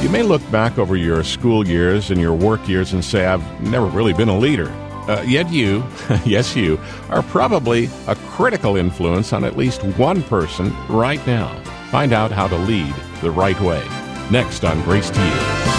You may look back over your school years and your work years and say, I've never really been a leader. Yet you, yes you, are probably a critical influence on at least one person right now. Find out how to lead the right way. Next on Grace to You.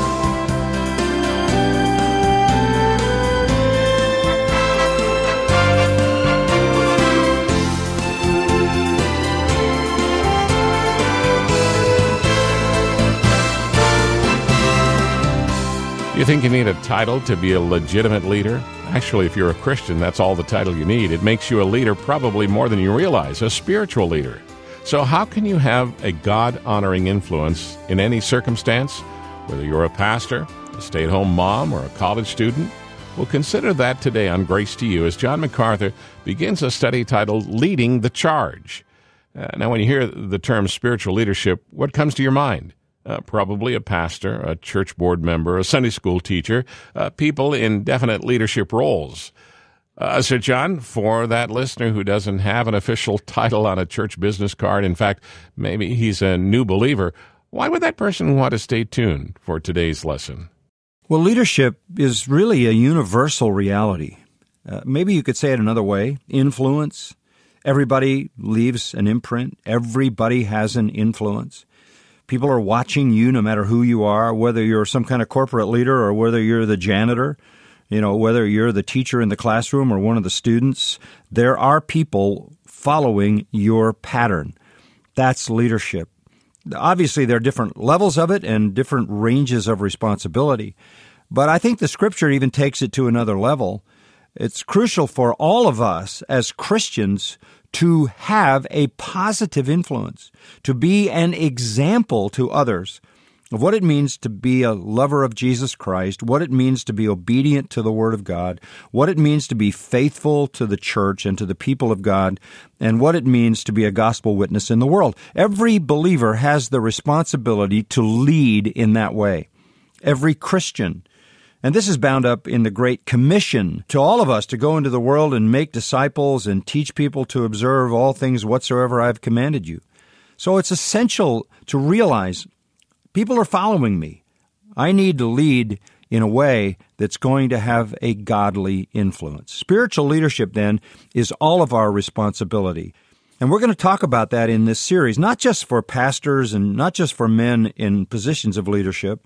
You think you need a title to be a legitimate leader? Actually, if you're a Christian, that's all the title you need. It makes you a leader probably more than you realize, a spiritual leader. So how can you have a God-honoring influence in any circumstance? Whether you're a pastor, a stay-at-home mom, or a college student? Well, consider that today on Grace to You as John MacArthur begins a study titled Leading the Charge. Now, when you hear the term spiritual leadership, what comes to your mind? Probably a pastor, a church board member, a Sunday school teacher, people in definite leadership roles. So, John, for that listener who doesn't have an official title on a church business card, in fact, maybe he's a new believer, why would that person want to stay tuned for today's lesson? Well, leadership is really a universal reality. Maybe you could say it another way, influence. Everybody leaves an imprint. Everybody has an influence. People are watching you no matter who you are, whether you're some kind of corporate leader or whether you're the janitor, whether you're the teacher in the classroom or one of the students. There are people following your pattern. That's leadership. Obviously, there are different levels of it and different ranges of responsibility. But I think the Scripture even takes it to another level. It's crucial for all of us as Christians to have a positive influence, to be an example to others of what it means to be a lover of Jesus Christ, what it means to be obedient to the Word of God, what it means to be faithful to the church and to the people of God, and what it means to be a gospel witness in the world. Every believer has the responsibility to lead in that way. Every Christian. And this is bound up in the Great Commission to all of us to go into the world and make disciples and teach people to observe all things whatsoever I have commanded you. So it's essential to realize people are following me. I need to lead in a way that's going to have a godly influence. Spiritual leadership, then, is all of our responsibility. And we're going to talk about that in this series, not just for pastors and not just for men in positions of leadership,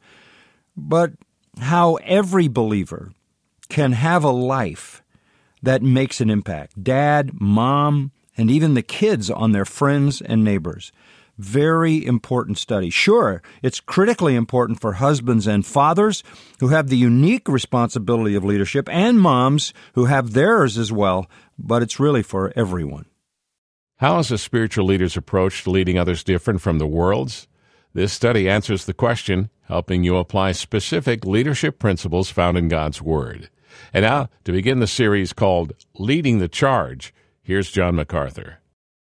but how every believer can have a life that makes an impact. Dad, mom, and even the kids on their friends and neighbors. Very important study. Sure, it's critically important for husbands and fathers who have the unique responsibility of leadership and moms who have theirs as well, but it's really for everyone. How is a spiritual leader's approach to leading others different from the world's? This study answers the question, helping you apply specific leadership principles found in God's Word. And now, to begin the series called Leading the Charge, here's John MacArthur.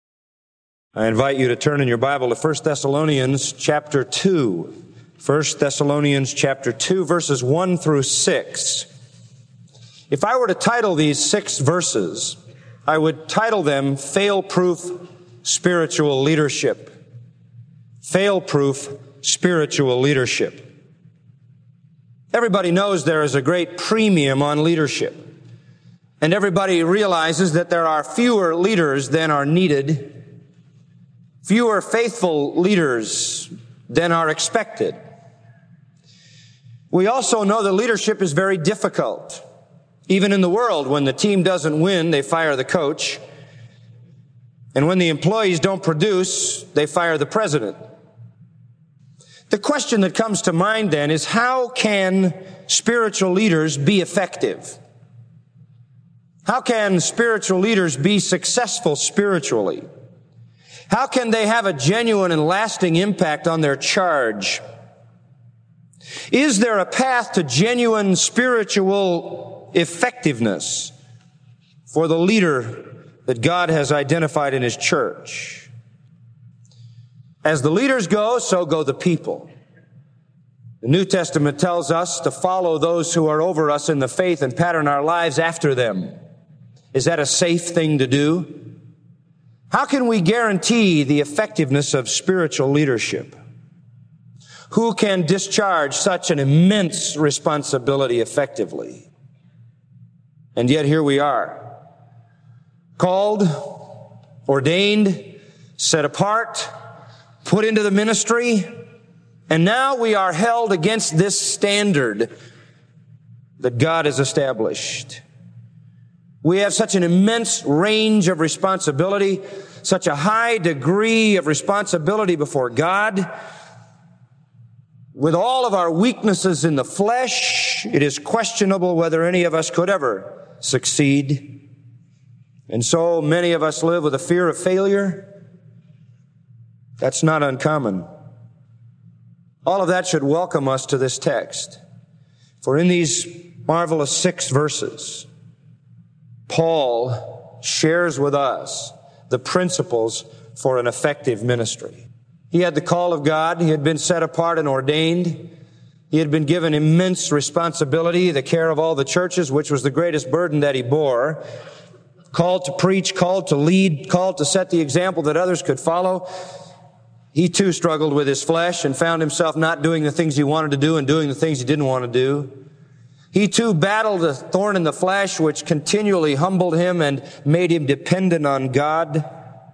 I invite you to turn in your Bible to 1 Thessalonians chapter 2. 1 Thessalonians chapter 2, verses 1 through 6. If I were to title these 6 verses, I would title them Fail-Proof Spiritual Leadership. Fail-proof spiritual leadership. Everybody knows there is a great premium on leadership. And everybody realizes that there are fewer leaders than are needed, fewer faithful leaders than are expected. We also know that leadership is very difficult. Even in the world, when the team doesn't win, they fire the coach. And when the employees don't produce, they fire the president. The question that comes to mind then is, how can spiritual leaders be effective? How can spiritual leaders be successful spiritually? How can they have a genuine and lasting impact on their charge? Is there a path to genuine spiritual effectiveness for the leader that God has identified in His church? As the leaders go, so go the people. The New Testament tells us to follow those who are over us in the faith and pattern our lives after them. Is that a safe thing to do? How can we guarantee the effectiveness of spiritual leadership? Who can discharge such an immense responsibility effectively? And yet here we are, called, ordained, set apart, put into the ministry, and now we are held against this standard that God has established. We have such an immense range of responsibility, such a high degree of responsibility before God. With all of our weaknesses in the flesh, it is questionable whether any of us could ever succeed. And so many of us live with a fear of failure. That's not uncommon. All of that should welcome us to this text. For in these marvelous 6 verses, Paul shares with us the principles for an effective ministry. He had the call of God. He had been set apart and ordained. He had been given immense responsibility, the care of all the churches, which was the greatest burden that he bore. Called to preach, called to lead, called to set the example that others could follow. He too struggled with his flesh and found himself not doing the things he wanted to do and doing the things he didn't want to do. He too battled a thorn in the flesh which continually humbled him and made him dependent on God.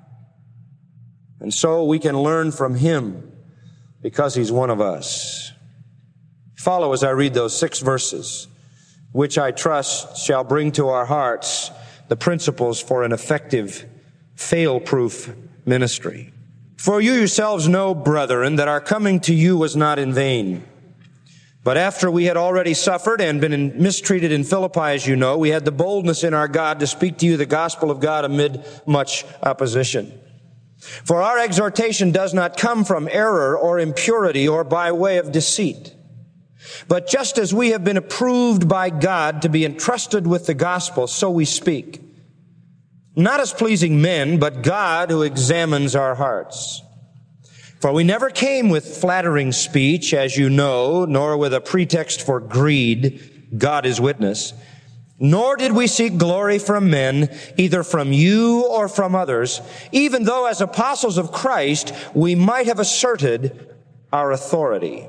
And so we can learn from him because he's one of us. Follow as I read those 6 verses, which I trust shall bring to our hearts the principles for an effective, fail-proof ministry. For you yourselves know, brethren, that our coming to you was not in vain. But after we had already suffered and been mistreated in Philippi, as you know, we had the boldness in our God to speak to you the gospel of God amid much opposition. For our exhortation does not come from error or impurity or by way of deceit. But just as we have been approved by God to be entrusted with the gospel, so we speak. Not as pleasing men, but God who examines our hearts. For we never came with flattering speech, as you know, nor with a pretext for greed, God is witness. Nor did we seek glory from men, either from you or from others, even though as apostles of Christ we might have asserted our authority.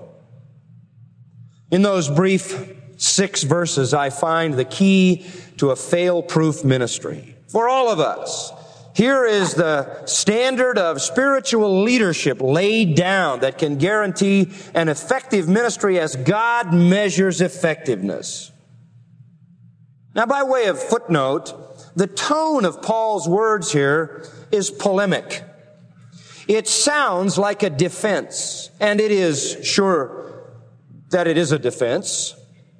In those brief 6 verses, I find the key to a fail-proof ministry. For all of us, here is the standard of spiritual leadership laid down that can guarantee an effective ministry as God measures effectiveness. Now, by way of footnote, the tone of Paul's words here is polemic. It sounds like a defense, and it is sure that it is a defense.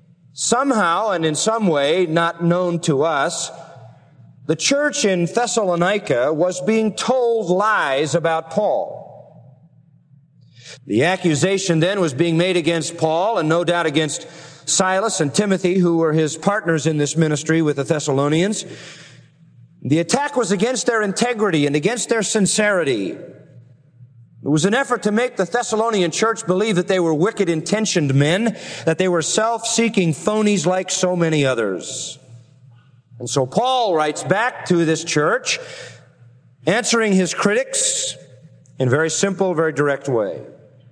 Somehow and in some way not known to us, the church in Thessalonica was being told lies about Paul. The accusation then was being made against Paul and no doubt against Silas and Timothy, who were his partners in this ministry with the Thessalonians. The attack was against their integrity and against their sincerity. It was an effort to make the Thessalonian church believe that they were wicked-intentioned men, that they were self-seeking phonies like so many others. And so Paul writes back to this church, answering his critics in a very simple, very direct way.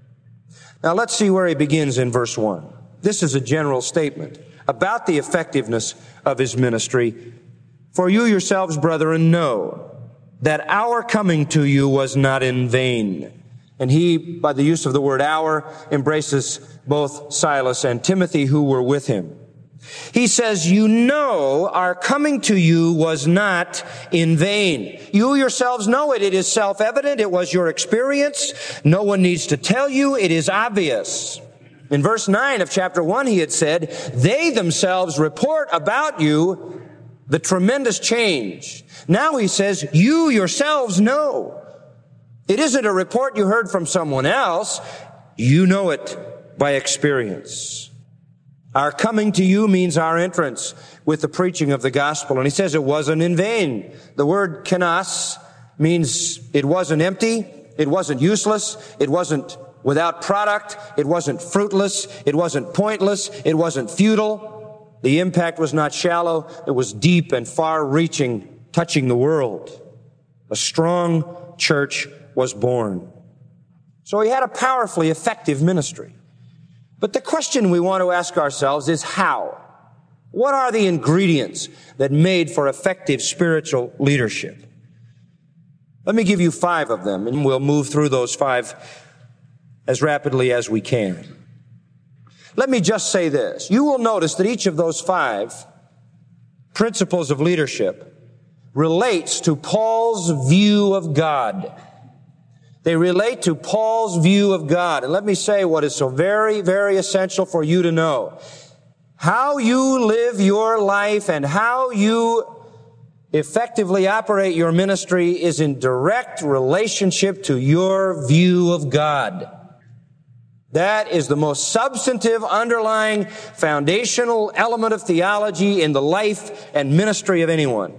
Now let's see where he begins in verse 1. This is a general statement about the effectiveness of his ministry. For you yourselves, brethren, know that our coming to you was not in vain. And he, by the use of the word our, embraces both Silas and Timothy who were with him. He says, you know our coming to you was not in vain. You yourselves know it. It is self-evident. It was your experience. No one needs to tell you. It is obvious. In verse 9 of chapter 1, he had said, they themselves report about you the tremendous change. Now he says, you yourselves know. It isn't a report you heard from someone else. You know it by experience. Our coming to you means our entrance with the preaching of the gospel. And he says it wasn't in vain. The word kenas means it wasn't empty. It wasn't useless. It wasn't without product. It wasn't fruitless. It wasn't pointless. It wasn't futile. The impact was not shallow. It was deep and far-reaching, touching the world. A strong church was born. So he had a powerfully effective ministry. But the question we want to ask ourselves is how? What are the ingredients that made for effective spiritual leadership? Let me give you 5 of them, and we'll move through those 5 as rapidly as we can. Let me just say this. You will notice that each of those 5 principles of leadership relates to Paul's view of God. They relate to Paul's view of God. And let me say what is so very, very essential for you to know. How you live your life and how you effectively operate your ministry is in direct relationship to your view of God. That is the most substantive, underlying, foundational element of theology in the life and ministry of anyone.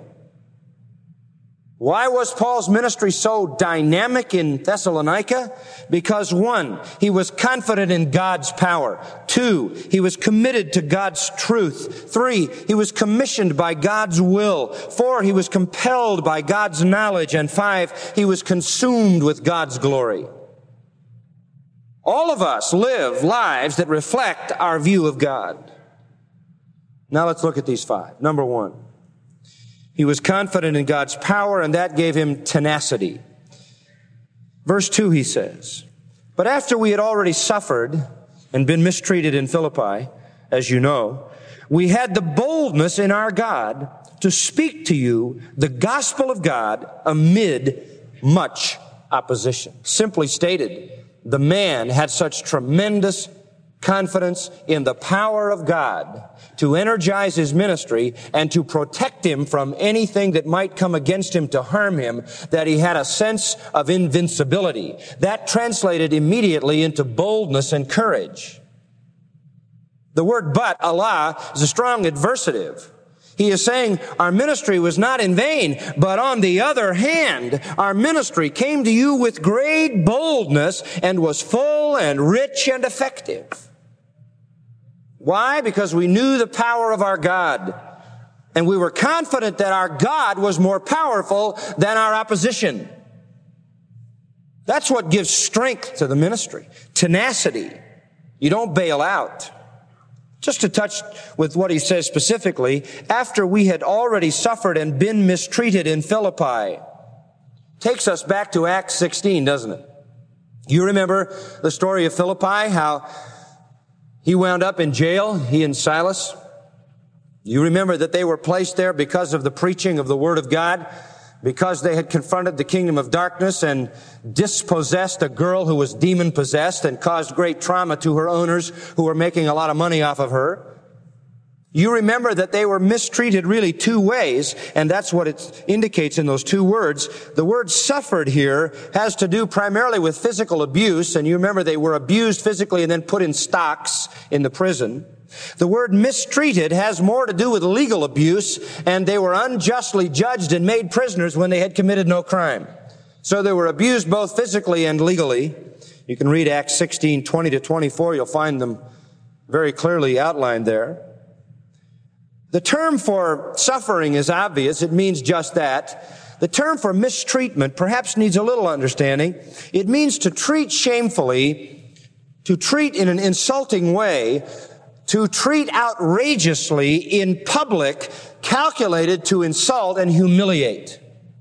Why was Paul's ministry so dynamic in Thessalonica? Because 1, he was confident in God's power. 2, he was committed to God's truth. 3, he was commissioned by God's will. 4, he was compelled by God's knowledge. And 5, he was consumed with God's glory. All of us live lives that reflect our view of God. Now let's look at these 5. Number 1. He was confident in God's power, and that gave him tenacity. Verse 2, he says, "But after we had already suffered and been mistreated in Philippi, as you know, we had the boldness in our God to speak to you the gospel of God amid much opposition." Simply stated, the man had such tremendous confidence in the power of God to energize his ministry and to protect him from anything that might come against him to harm him, that he had a sense of invincibility. That translated immediately into boldness and courage. The word "but," Allah, is a strong adversative. He is saying our ministry was not in vain, but on the other hand, our ministry came to you with great boldness and was full and rich and effective. Why? Because we knew the power of our God, and we were confident that our God was more powerful than our opposition. That's what gives strength to the ministry. Tenacity. You don't bail out. Just to touch with what he says specifically, after we had already suffered and been mistreated in Philippi, takes us back to Acts 16, doesn't it? You remember the story of Philippi, how he wound up in jail, he and Silas. You remember that they were placed there because of the preaching of the Word of God, because they had confronted the kingdom of darkness and dispossessed a girl who was demon-possessed and caused great trauma to her owners who were making a lot of money off of her. You remember that they were mistreated really 2 ways, and that's what it indicates in those 2 words. The word "suffered" here has to do primarily with physical abuse, and you remember they were abused physically and then put in stocks in the prison. The word "mistreated" has more to do with legal abuse, and they were unjustly judged and made prisoners when they had committed no crime. So they were abused both physically and legally. You can read Acts 16, 20 to 24. You'll find them very clearly outlined there. The term for suffering is obvious. It means just that. The term for mistreatment perhaps needs a little understanding. It means to treat shamefully, to treat in an insulting way, to treat outrageously in public, calculated to insult and humiliate.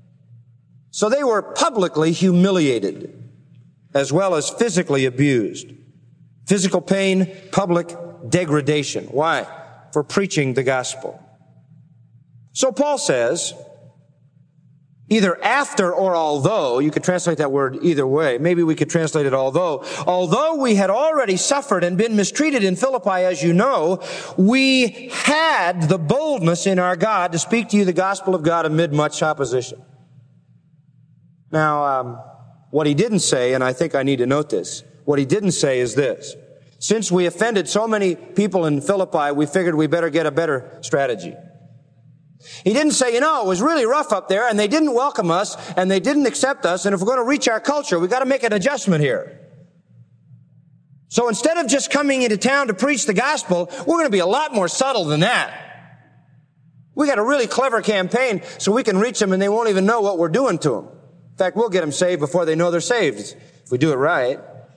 So they were publicly humiliated as well as physically abused. Physical pain, public degradation. Why? For preaching the gospel. So Paul says, either after or although, you could translate that word either way. Maybe we could translate it although we had already suffered and been mistreated in Philippi, as you know, we had the boldness in our God to speak to you the gospel of God amid much opposition. Now, what he didn't say, and I think I need to note this, what he didn't say is this: since we offended so many people in Philippi, we figured we better get a better strategy. He didn't say, it was really rough up there, and they didn't welcome us, and they didn't accept us, and if we're going to reach our culture, we've got to make an adjustment here. So instead of just coming into town to preach the gospel, we're going to be a lot more subtle than that. We got a really clever campaign so we can reach them, and they won't even know what we're doing to them. In fact, we'll get them saved before they know they're saved, if we do it right.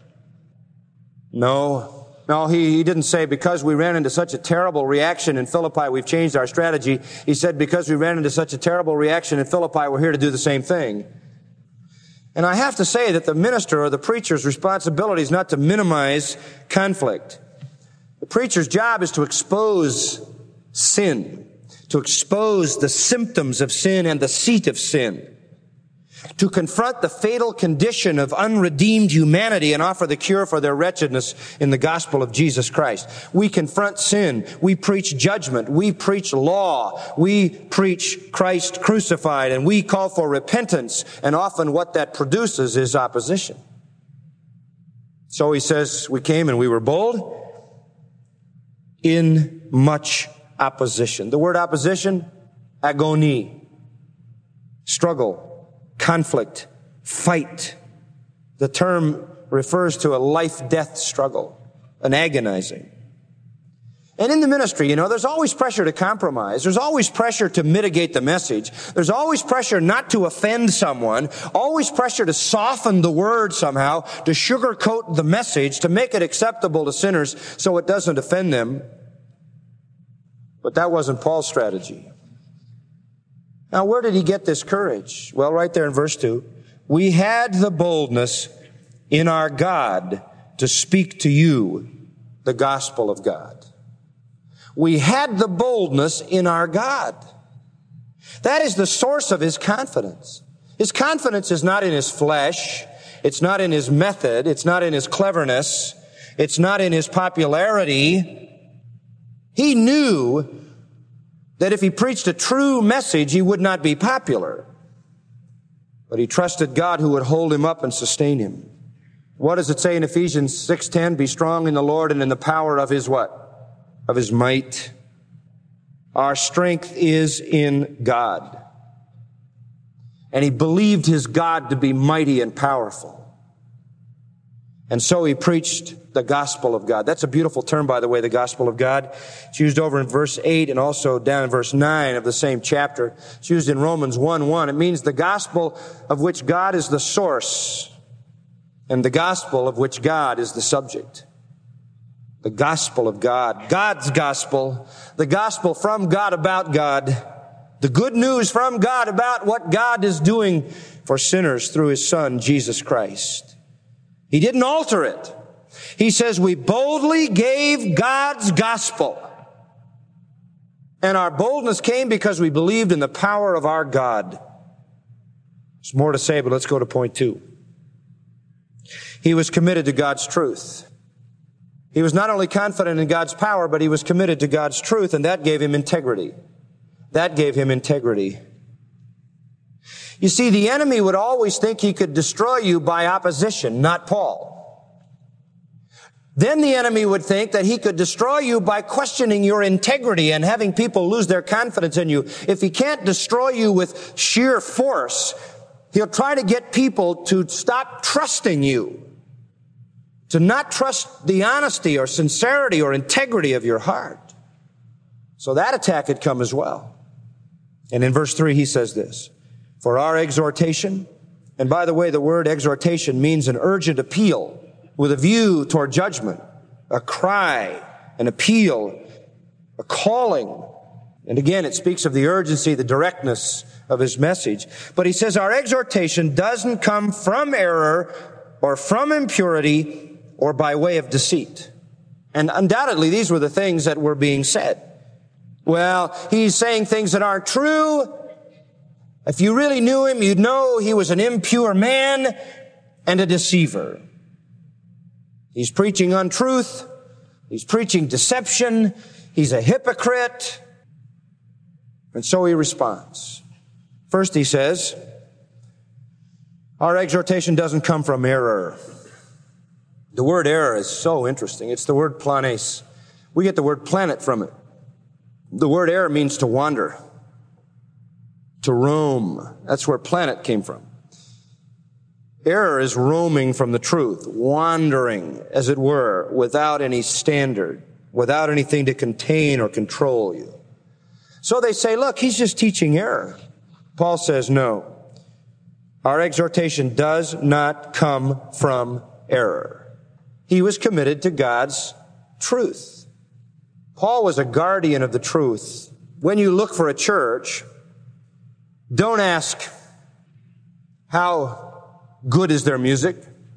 No, he didn't say because we ran into such a terrible reaction in Philippi, we've changed our strategy. He said because we ran into such a terrible reaction in Philippi, we're here to do the same thing. And I have to say that the minister or the preacher's responsibility is not to minimize conflict. The preacher's job is to expose sin, to expose the symptoms of sin and the seat of sin, to confront the fatal condition of unredeemed humanity and offer the cure for their wretchedness in the gospel of Jesus Christ. We confront sin. We preach judgment. We preach law. We preach Christ crucified, and we call for repentance, and often what that produces is opposition. So he says, we came and we were bold in much opposition. The word opposition, agony, struggle, conflict, fight. The term refers to a life-death struggle, an agonizing. And in the ministry, there's always pressure to compromise. There's always pressure to mitigate the message. There's always pressure not to offend someone, always pressure to soften the word somehow, to sugarcoat the message, to make it acceptable to sinners so it doesn't offend them. But that wasn't Paul's strategy. Now, where did he get this courage? Well, right there in verse 2. We had the boldness in our God to speak to you the gospel of God. We had the boldness in our God. That is the source of his confidence. His confidence is not in his flesh. It's not in his method. It's not in his cleverness. It's not in his popularity. He knew that if he preached a true message, he would not be popular. But he trusted God who would hold him up and sustain him. What does it say in Ephesians 6:10? Be strong in the Lord and in the power of his what? Of his might. Our strength is in God. And he believed his God to be mighty and powerful. And so he preached the gospel of God. That's a beautiful term, by the way, the gospel of God. It's used over in verse 8 and also down in verse 9 of the same chapter. It's used in Romans 1:1. It means the gospel of which God is the source and the gospel of which God is the subject. The gospel of God. God's gospel. The gospel from God about God. The good news from God about what God is doing for sinners through his Son, Jesus Christ. He didn't alter it. He says, we boldly gave God's gospel. And our boldness came because we believed in the power of our God. There's more to say, but let's go to point 2. He was committed to God's truth. He was not only confident in God's power, but he was committed to God's truth, and that gave him integrity. That gave him integrity. You see, the enemy would always think he could destroy you by opposition, not Paul. Then the enemy would think that he could destroy you by questioning your integrity and having people lose their confidence in you. If he can't destroy you with sheer force, he'll try to get people to stop trusting you, to not trust the honesty or sincerity or integrity of your heart. So that attack had come as well. And in verse 3 he says this, for our exhortation, and by the way, the word exhortation means an urgent appeal with a view toward judgment, a cry, an appeal, a calling. And again, it speaks of the urgency, the directness of his message. But he says our exhortation doesn't come from error or from impurity or by way of deceit. And undoubtedly, these were the things that were being said. Well, he's saying things that aren't true. If you really knew him, you'd know he was an impure man and a deceiver. He's preaching untruth. He's preaching deception. He's a hypocrite. And so he responds. First he says, our exhortation doesn't come from error. The word error is so interesting. It's the word planes. We get the word planet from it. The word error means to wander, to roam. That's where planet came from. Error is roaming from the truth, wandering, as it were, without any standard, without anything to contain or control you. So they say, look, he's just teaching error. Paul says, no. Our exhortation does not come from error. He was committed to God's truth. Paul was a guardian of the truth. When you look for a church, don't ask, how good is their music?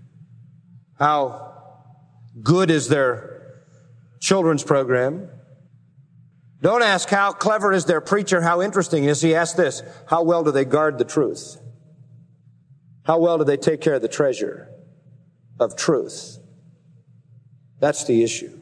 How good is their children's program? Don't ask, how clever is their preacher? How interesting is he? Ask this, how well do they guard the truth? How well do they take care of the treasure of truth? That's the issue.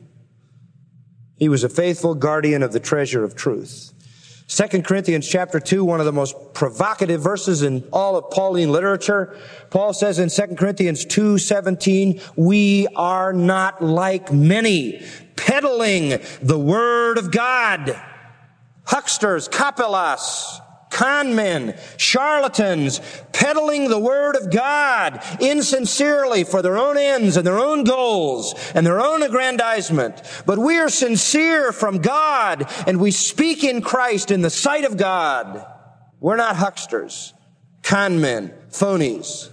He was a faithful guardian of the treasure of truth. 2 Corinthians chapter 2, one of the most provocative verses in all of Pauline literature. Paul says in 2 Corinthians 2:17, we are not like many, peddling the word of God. Hucksters, kapelas, con men, charlatans, peddling the word of God insincerely for their own ends and their own goals and their own aggrandizement. But we are sincere from God, and we speak in Christ in the sight of God. We're not hucksters, con men, phonies.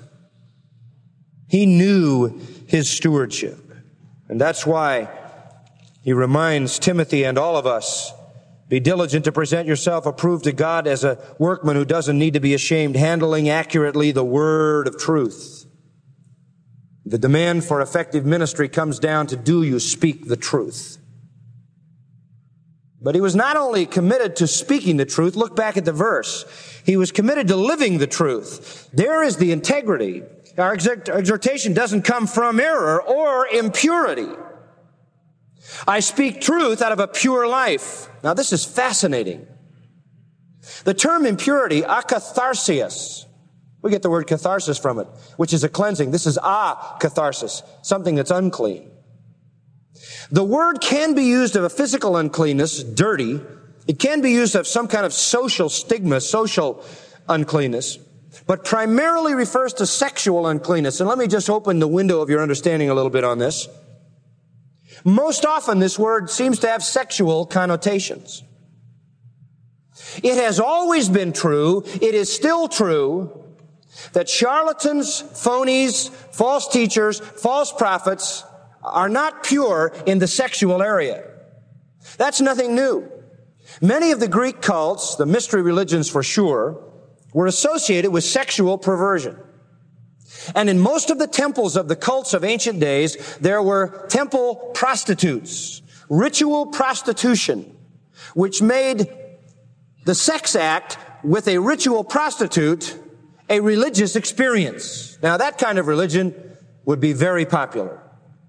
He knew his stewardship. And that's why he reminds Timothy and all of us, be diligent to present yourself approved to God as a workman who doesn't need to be ashamed, handling accurately the word of truth. The demand for effective ministry comes down to, do you speak the truth? But he was not only committed to speaking the truth, look back at the verse. He was committed to living the truth. There is the integrity. Our exhortation doesn't come from error or impurity. I speak truth out of a pure life. Now this is fascinating. The term impurity, akatharsis, we get the word catharsis from it, which is a cleansing. This is catharsis, something that's unclean. The word can be used of a physical uncleanness, dirty. It can be used of some kind of social stigma, social uncleanness, but primarily refers to sexual uncleanness. And let me just open the window of your understanding a little bit on this. Most often this word seems to have sexual connotations. It has always been true, it is still true, that charlatans, phonies, false teachers, false prophets are not pure in the sexual area. That's nothing new. Many of the Greek cults, the mystery religions for sure, were associated with sexual perversion. And in most of the temples of the cults of ancient days, there were temple prostitutes, ritual prostitution, which made the sex act with a ritual prostitute a religious experience. Now that kind of religion would be very popular.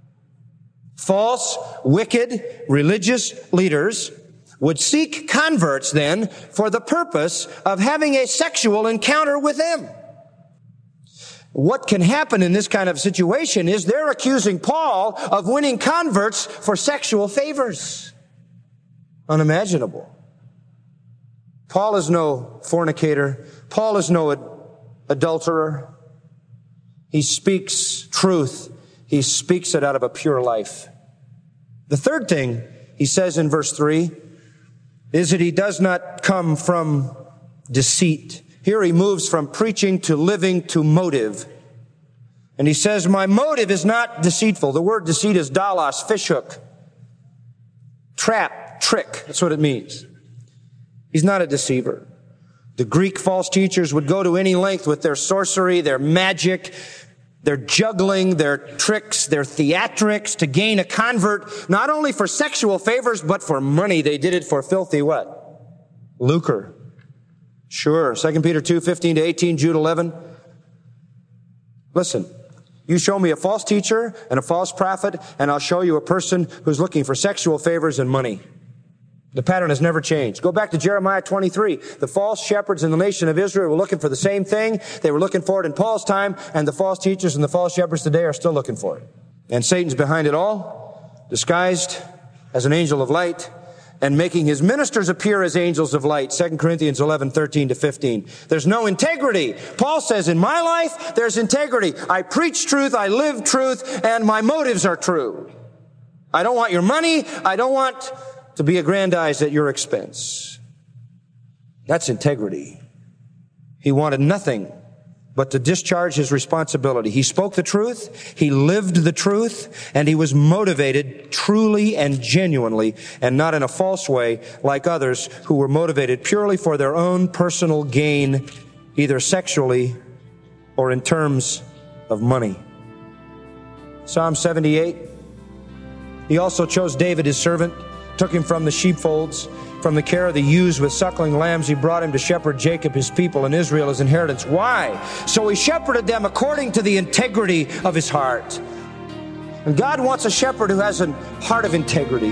False, wicked, religious leaders would seek converts then for the purpose of having a sexual encounter with them. What can happen in this kind of situation is they're accusing Paul of winning converts for sexual favors. Unimaginable. Paul is no fornicator. Paul is no adulterer. He speaks truth. He speaks it out of a pure life. The third thing he says in verse 3 is that he does not come from deceit. Here he moves from preaching to living to motive. And he says, my motive is not deceitful. The word deceit is dalos, fishhook, trap, trick. That's what it means. He's not a deceiver. The Greek false teachers would go to any length with their sorcery, their magic, their juggling, their tricks, their theatrics to gain a convert, not only for sexual favors, but for money. They did it for filthy what? Lucre. Sure. 2 Peter 2:15-18, Jude 11. Listen, you show me a false teacher and a false prophet, and I'll show you a person who's looking for sexual favors and money. The pattern has never changed. Go back to Jeremiah 23. The false shepherds in the nation of Israel were looking for the same thing. They were looking for it in Paul's time, and the false teachers and the false shepherds today are still looking for it. And Satan's behind it all, disguised as an angel of light, and making his ministers appear as angels of light. 2 Corinthians 11:13-15. There's no integrity. Paul says, in my life, there's integrity. I preach truth, I live truth, and my motives are true. I don't want your money. I don't want to be aggrandized at your expense. That's integrity. He wanted nothing but to discharge his responsibility. He spoke the truth, he lived the truth, and he was motivated truly and genuinely, and not in a false way like others who were motivated purely for their own personal gain, either sexually or in terms of money. Psalm 78. He also chose David, his servant, took him from the sheepfolds, from the care of the ewes with suckling lambs. He brought him to shepherd Jacob, his people, and Israel, his inheritance. Why? So he shepherded them according to the integrity of his heart. And God wants a shepherd who has a heart of integrity.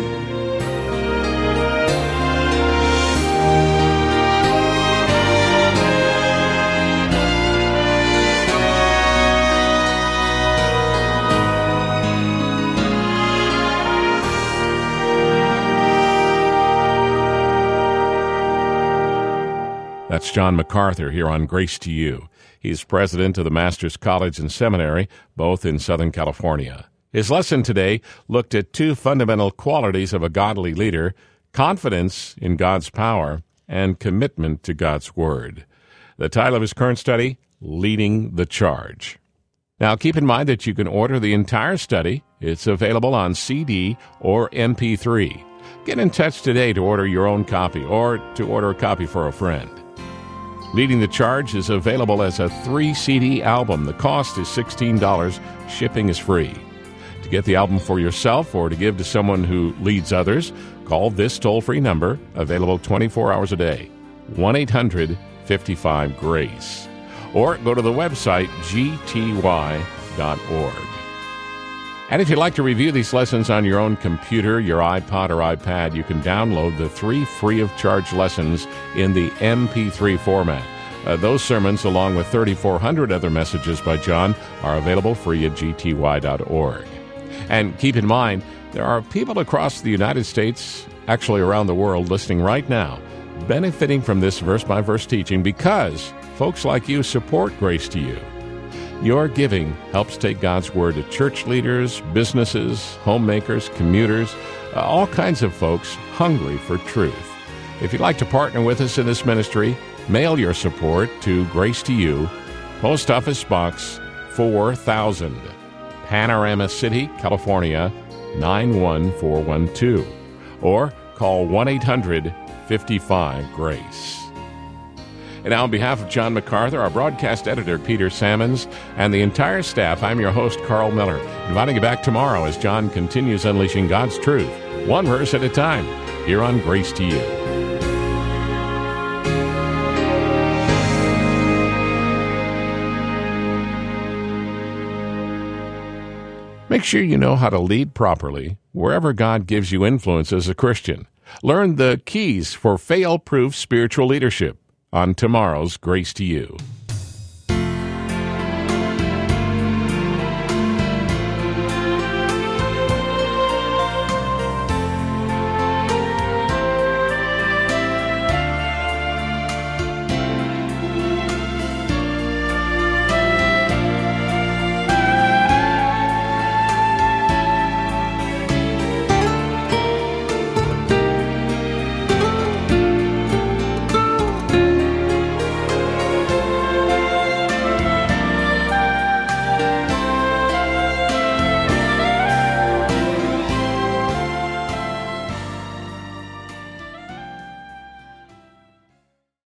That's John MacArthur here on Grace to You. He's president of the Master's College and Seminary, both in Southern California. His lesson today looked at two fundamental qualities of a godly leader: confidence in God's power and commitment to God's Word. The title of his current study, Leading the Charge. Now, keep in mind that you can order the entire study. It's available on CD or MP3. Get in touch today to order your own copy or to order a copy for a friend. Leading the Charge is available as a 3-CD album. The cost is $16. Shipping is free. To get the album for yourself or to give to someone who leads others, call this toll-free number, available 24 hours a day, 1-800-55-GRACE. Or go to the website gty.org. And if you'd like to review these lessons on your own computer, your iPod or iPad, you can download the 3 free-of-charge lessons in the MP3 format. Those sermons, along with 3,400 other messages by John, are available free at gty.org. And keep in mind, there are people across the United States, actually around the world, listening right now, benefiting from this verse-by-verse teaching because folks like you support Grace to You. Your giving helps take God's Word to church leaders, businesses, homemakers, commuters, all kinds of folks hungry for truth. If you'd like to partner with us in this ministry, mail your support to Grace to You, Post Office Box 4000, Panorama City, California, 91412. Or call 1-800-55-GRACE. And now, on behalf of John MacArthur, our broadcast editor, Peter Sammons, and the entire staff, I'm your host, Carl Miller, inviting you back tomorrow as John continues unleashing God's truth, one verse at a time, here on Grace to You. Make sure you know how to lead properly wherever God gives you influence as a Christian. Learn the keys for fail-proof spiritual leadership on tomorrow's Grace to You.